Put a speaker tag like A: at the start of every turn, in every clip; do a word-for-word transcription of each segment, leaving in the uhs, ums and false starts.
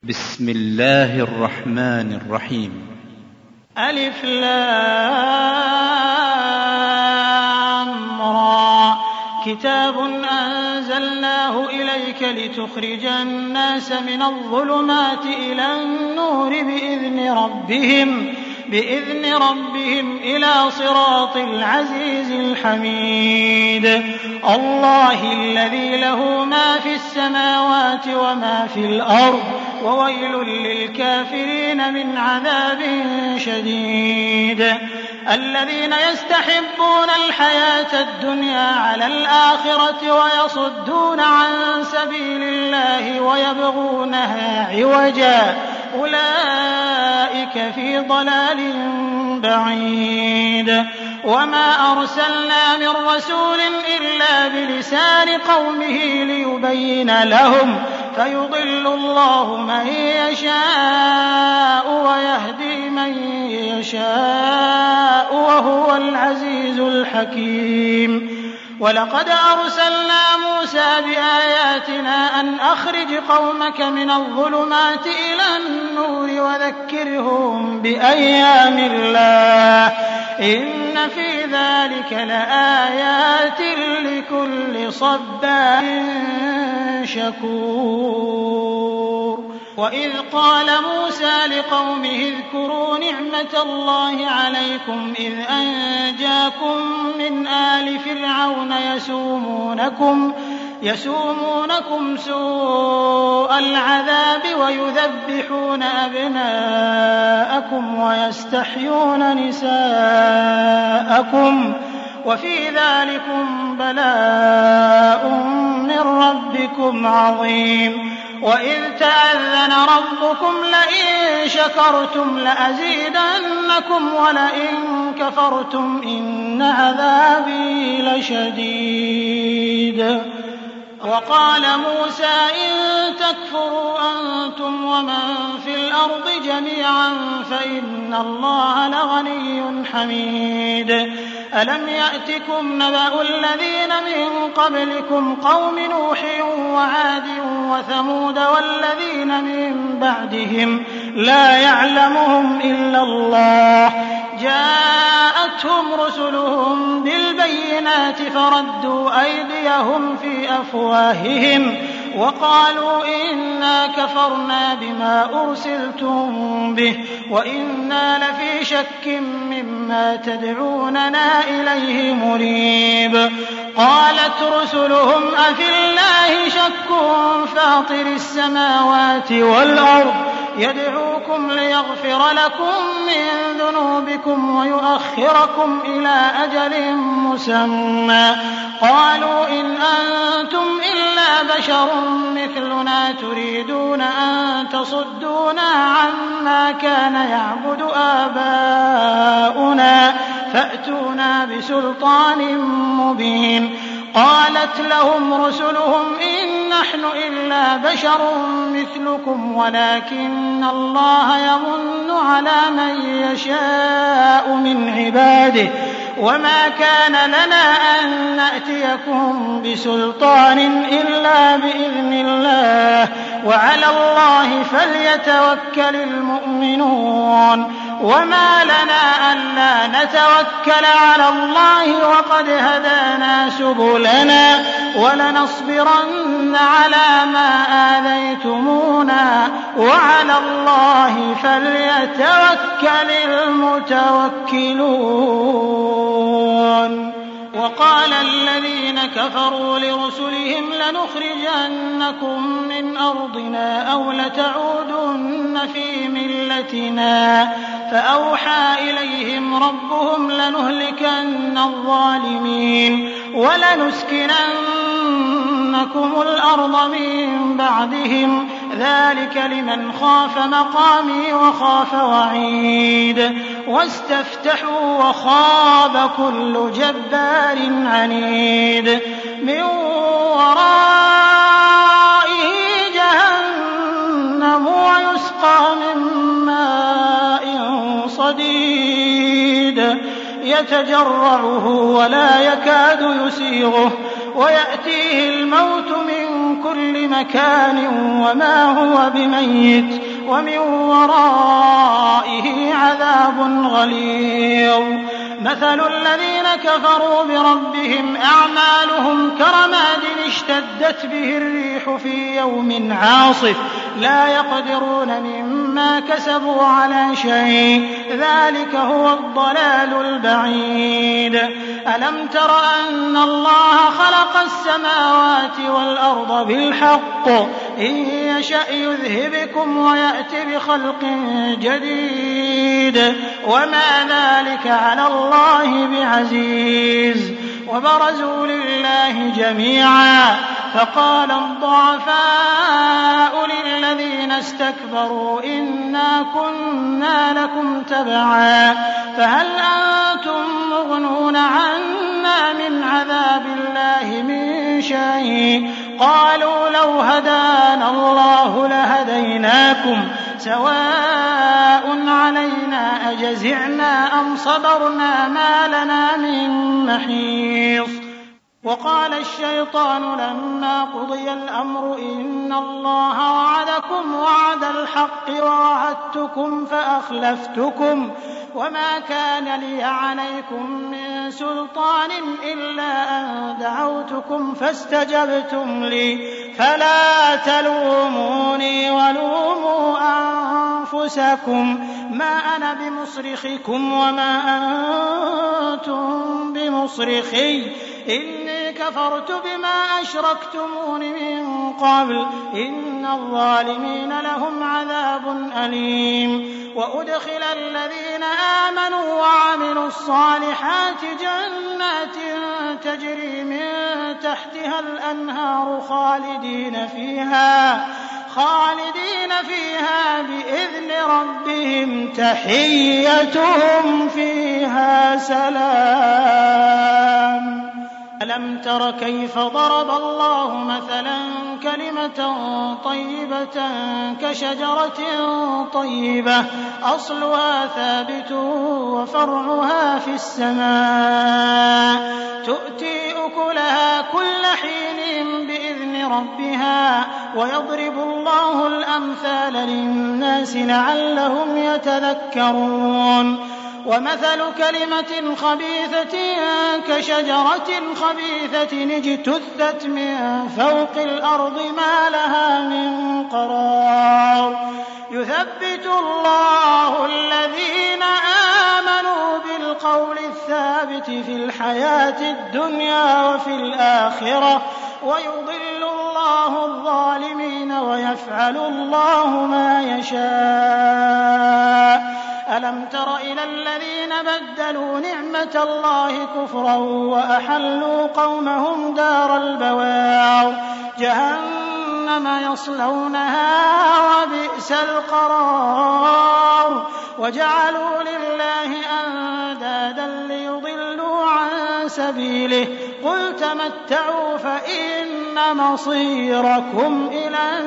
A: بسم الله الرحمن الرحيم.
B: ألف لام را. كتاب أنزلناه إليك لتخرج الناس من الظلمات إلى النور بإذن ربهم بإذن ربهم إلى صراط العزيز الحميد. الله الذي له ما في السماوات وما في الأرض وويل للكافرين من عذاب شديد. الذين يستحبون الحياة الدنيا على الآخرة ويصدون عن سبيل الله ويبغونها عوجا أولئك في ضلال بعيد. وما أرسلنا من رسول إلا بلسان قومه ليبين لهم فيضل الله من يشاء ويهدي من يشاء وهو العزيز الحكيم. ولقد أرسلنا موسى بآياتنا أن أخرج قومك من الظلمات إلى النور وذكرهم بأيام الله إن في ذلك لآيات لكل صبار شكور. وإذ قال موسى لقومه اذكروا نعمة الله عليكم إذ أنجاكم من آل فرعون يسومونكم يسومونكم سوء العذاب ويذبحون أبناءكم ويستحيون نساءكم وفي ذلكم بلاء من ربكم عظيم. وإذ تأذن ربكم لئن شكرتم لأزيدنكم ولئن كفرتم إن عذابي لشديد. وقال موسى إن تكفروا أنتم ومن في الأرض جميعا فإن الله لغني حميد. ألم يأتكم نبأ الذين من قبلكم قوم نوح وعاد وثمود والذين من بعدهم لا يعلمهم إلا الله جاءتهم رسلهم بالبينات فردوا أيديهم في أفواههم وقالوا إنا كفرنا بما أرسلتم به وإنا لفي شك مما تدعوننا إليه مريب. قالت رسلهم أفي الله شك فاطر السماوات والأرض يدعوكم ليغفر لكم من ذنوبكم ويؤخركم إلى أجل مسمى قالوا إن أنتم إلا بشر مثلنا تريدون أن تصدونا عما كان يعبد آباؤنا فأتونا بسلطان مبين. قالت لهم رسلهم إن نحن إلا بشر مثلكم ولكن الله يمن على من يشاء من عباده وما كان لنا أن نأتيكم بسلطان إلا بإذن الله وعلى الله فليتوكل المؤمنون. وما لنا ألا نتوكل على الله وقد هدانا سبلنا ولنصبرن على ما آذيتمونا وعلى الله فليتوكل المتوكلون. وقال الذين كفروا لرسلهم لنخرجنكم من أرضنا أو لتعودن في ملتنا فأوحى إليهم ربهم لنهلكن الظالمين ولنسكننكم الأرض من بعدهم ذلك لمن خاف مقامي وخاف وعيد. واستفتحوا وخاب كل جبار عنيد من ورائه جهنم ويسقى من ماء صديد يتجرعه ولا يكاد يسيغه ويأتيه الموت من من كل مكان وما هو بميت ومن ورائه عذاب غليظ. مثل الذين كفروا بربهم أعمالهم كرماد اشتدت به الريح في يوم عاصف لا يقدرون مما كسبوا على شيء ذلك هو الضلال البعيد. ألم تر أن الله خلق السماوات والأرض بالحق إن يشأ يذهبكم ويأت بخلق جديد وما ذلك على الله بعزيز. وبرزوا لله جميعا فقال الضعفاء للذين استكبروا إنا كنا لكم تبعا فهل أنتم مغنون عنا من عذاب الله من شيء قالوا لو هدانا الله لهديناكم سواء علينا أجزعنا أم صبرنا ما لنا من محيص. وقال الشيطان لما قضي الأمر إن الله وعدكم وعد الحق ووعدتكم فأخلفتكم وما كان لي عليكم من سلطان إلا أن دعوتكم فاستجبتم لي فلا تلوموني ولوموا أنفسكم ما أنا بمصرخكم وما أنتم بمصرخي إني كفرت بما أشركتمون من قبل إن الظالمين لهم عذاب أليم. وأدخل الذين آمنوا وعملوا الصالحات جنات تجري من تحتها الأنهار خالدين فيها خالدين فيها بإذن ربهم تحيتهم فيها سلام. ألم تر كيف ضرب الله مثلا كلمة طيبة كشجرة طيبة أصلها ثابت وفرعها في السماء تؤتي أكلها كل حين بإذن ربها ويضرب الله الأمثال للناس لعلهم يتذكرون. ومثل كلمة خبيثة كشجرة خبيثة اجتثت من فوق الأرض ما لها من قرار يثبت الله الذين آمنوا بالقول الثابت في الحياة الدنيا وفي الآخرة ويضل الله الظالمين ويفعل الله ما يشاء. ألم تر إلى الذين بدلوا نعمة الله كفرا وأحلوا قومهم دار البوار جهنم يصلونها وبئس القرار وجعلوا لله أندادا ليضلوا عن سبيله قل تمتعوا فإن مصيركم إلى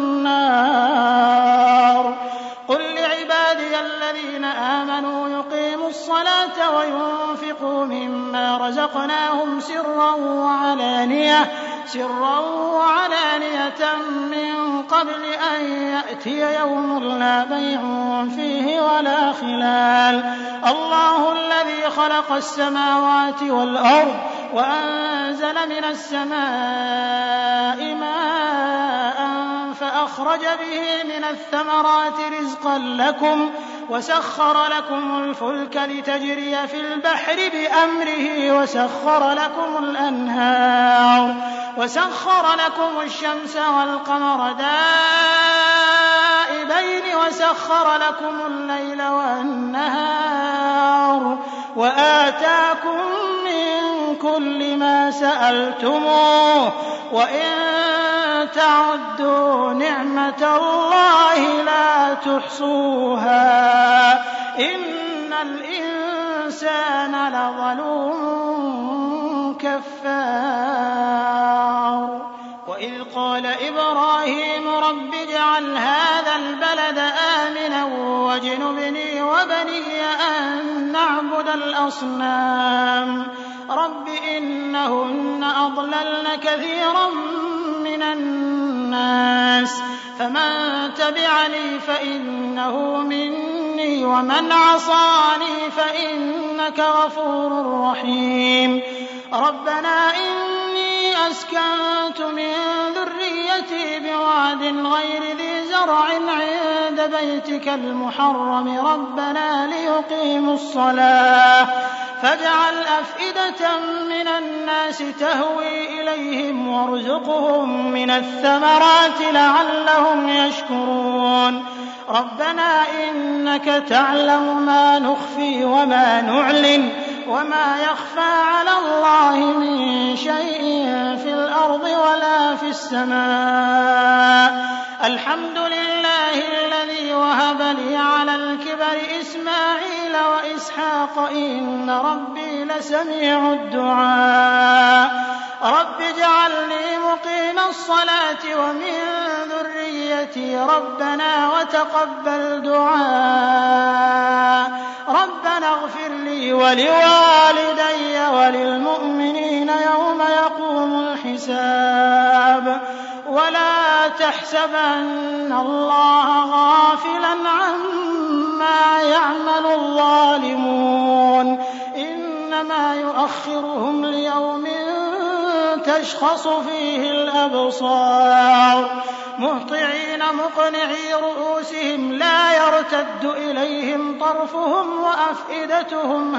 B: النار. قل لعبادي الذين آمنوا يقيموا الصلاة وينفقوا مما رزقناهم سرا وعلانية سرا وعلانية من قبل أن يأتي يوم لا بيع فيه ولا خلال. الله الذي خلق السماوات والأرض وأنزل من السماء ماء فأخرج به من الثمرات رزقا لكم وسخر لكم الفلك لتجري في البحر بأمره وسخر لكم الأنهار وسخر لكم الشمس والقمر دائبين وسخر لكم الليل والنهار وآتاكم من كل ما سألتموه وإن تعدوا نعمة الله لا تحصوها إن الإنسان لظلوم كفار. وإذ قال إبراهيم رب اجعل هذا البلد آمنا واجنبني وبني أن نعبد الأصنام رب إنهن أضللن كثيرا من من الناس فمن تبعني فإنه مني ومن عصاني فإنك غفور رحيم ربنا إني أسكنت من ذريتي بواد غير ذي زرع عند بيتك المحرم ربنا ليقيموا الصلاة فاجعل أفئدة من الناس تهوي إليهم وارزقهم من الثمرات لعلهم يشكرون ربنا إنك تعلم ما نخفي وما نعلن وما يخفى على الله من شيء في الأرض ولا في السماء الحمد لله الذي وهب لي على الكبر إسماعيل وإسحاق إن ربي لسميع الدعاء رب اجعلني مقيم الصلاة ومن ذريتي ربنا وتقبل دعاء ربنا اغفر لي ولوالدي وللمؤمنين يوم يقوم الحساب ولا تحسبن الله غافلا عما يعمل الظالمون إنما يؤخرهم ليوم تشخص فيه الأبصار مهطعين مقنعي رؤوسهم لا يرتد إليهم طرفهم وأفئدتهم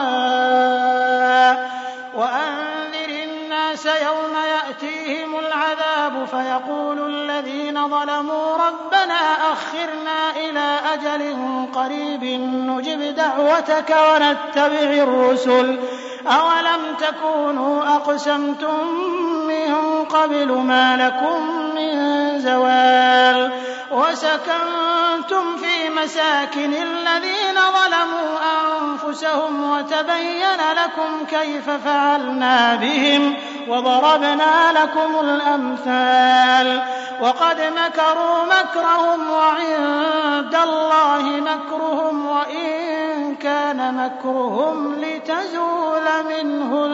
B: هواء وأنذر الناس يوم يأتيهم العذاب فيقول الذين ظلموا ربنا أخرنا إلى أجل قريب نجب دعوتك ونتبع الرسل أولم تكونوا أقسمتم من قبل ما لكم من زوال وسكنتم في مساكن الذين ظلموا أنفسهم وتبين لكم كيف فعلنا بهم وضربنا لكم الأمثال وقد مكروا مكرهم وعند الله مكرهم وإن كان مكرهم لتزول منه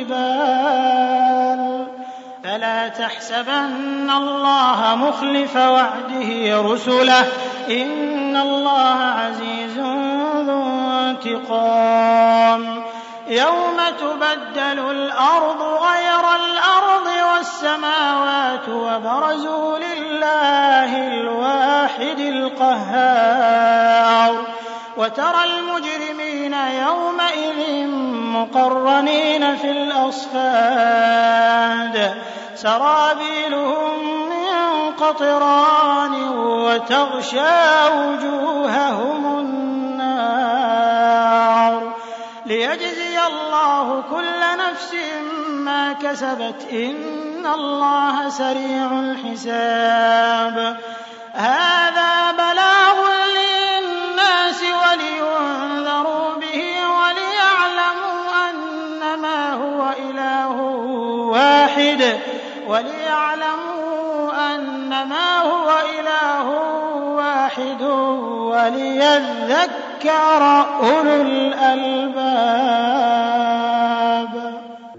B: الجبال فلا تحسبن الله مخلف وعده رسله إن الله عزيز ذو انتقام يوم تبدل الأرض غير الأرض والسماوات وبرزوا لله الواحد القهار وترى المجرمين يومئذ مقرنين في الأصفاد سرابيلهم من قطران وتغشى وجوههم النار ليجزي الله كل نفس ما كسبت إن الله سريع الحساب هذا بلاغ للناس ولينذروا به وليعلموا أنما هو إله واحد وليعلموا أنما هو إله واحد وليذكر أولو الألباب